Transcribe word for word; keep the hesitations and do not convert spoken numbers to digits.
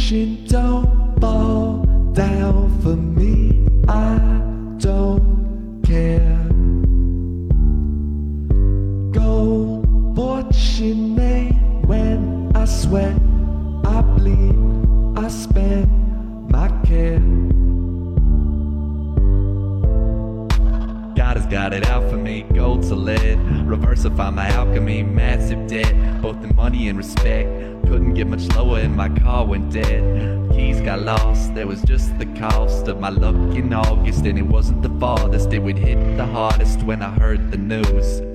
wishing don't fall down for me. I don't care. Gold watching me when I sweat, I bleed, I spend my care. God has got it out for me, gold to lead. Reversify my alchemy, massive debt, both in money and respect. Couldn't get much lower and my car went dead. Keys got lost, there was just the cost of my luck in August. And it wasn't the farthest, it would hit the hardest when I heard the news.